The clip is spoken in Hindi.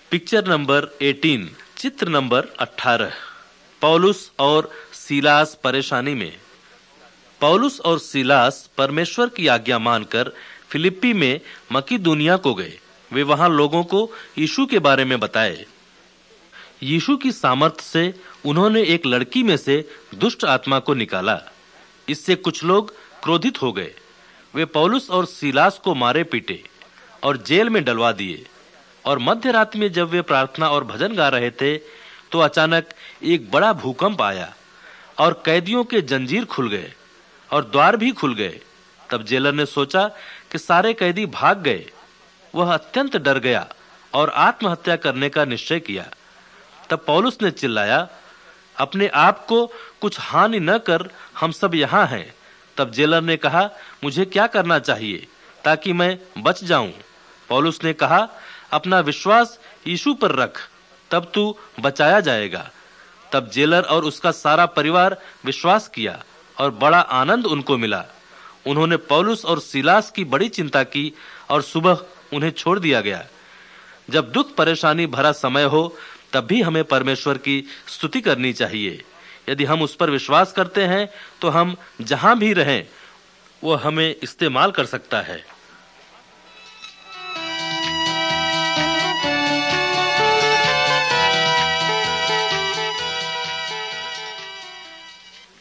पिक्चर नंबर 18, चित्र नंबर 18। पौलुस और सीलास परेशानी में। पौलुस और सीलास परमेश्वर की आज्ञा मानकर फिलिप्पी में मकीदुनिया को गए। वे वहां लोगों को यीशु के बारे में बताए। यीशु की सामर्थ से उन्होंने एक लड़की में से दुष्ट आत्मा को निकाला। इससे कुछ लोग क्रोधित हो गए। वे पौलुस और सीलास को मारे पीटे और जेल में डलवा दिए। और मध्य रात में जब वे प्रार्थना और भजन गा रहे थे तो अचानक एक बड़ा भूकंप आया और कैदियों के जंजीर खुल गए और द्वार भी खुल गए। तब जेलर ने सोचा कि सारे कैदी भाग गए। वह अत्यंत डर गया और आत्महत्या करने का निश्चय किया। तब पौलुस ने चिल्लाया, अपने आप को कुछ हानि न कर, हम सब यहाँ हैं। तब जेलर ने कहा, मुझे क्या करना चाहिए ताकि मैं बच जाऊं? पौलुस ने कहा, अपना विश्वास यीशु पर रख, तब तू बचाया जाएगा। तब जेलर और उसका सारा परिवार विश्वास किया और बड़ा आनंद उनको मिला। उन्होंने पौलुस और सीलास की बड़ी चिंता की और सुबह उन्हें छोड़ दिया गया। जब दुख परेशानी भरा समय हो तब भी हमें परमेश्वर की स्तुति करनी चाहिए। यदि हम उस पर विश्वास करते हैं तो हम जहां भी रहें वो हमें इस्तेमाल कर सकता है।